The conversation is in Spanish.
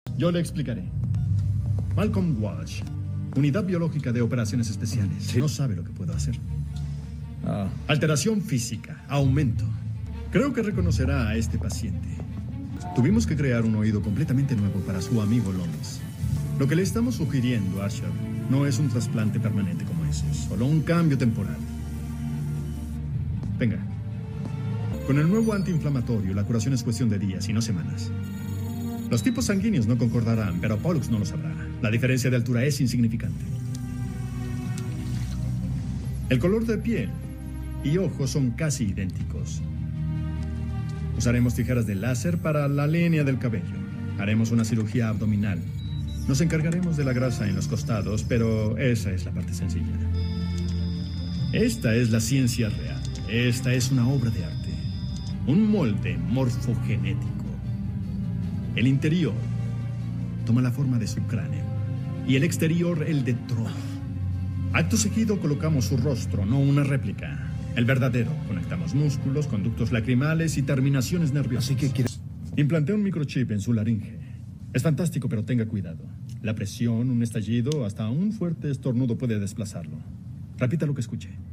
Yo le explicaré. Malcolm Walsh, Unidad Biológica de Operaciones Especiales. Sí. No sabe lo que puedo hacer. Alteración física, aumento. Creo que reconocerá a este paciente. Tuvimos que crear un oído completamente nuevo para su amigo Lomas. Lo que le estamos sugiriendo, Archer, no es un trasplante permanente como ese, solo un cambio temporal. Venga. Con el nuevo antiinflamatorio, la curación es cuestión de días y no semanas. Los tipos sanguíneos no concordarán, pero Pollux no lo sabrá. La diferencia de altura es insignificante. El color de piel y ojos son casi idénticos. Usaremos tijeras de láser para la línea del cabello. Haremos una cirugía abdominal. Nos encargaremos de la grasa en los costados, pero esa es la parte sencilla. Esta es la ciencia real. Esta es una obra de arte. Un molde morfogenético. El interior toma la forma de su cráneo y el exterior el de Tron. Acto seguido colocamos su rostro, no una réplica. El verdadero. Conectamos músculos, conductos lacrimales y terminaciones nerviosas. Así que quieres... Implanté un microchip en su laringe. Es fantástico, pero tenga cuidado. La presión, un estallido, hasta un fuerte estornudo puede desplazarlo. Repita lo que escuche.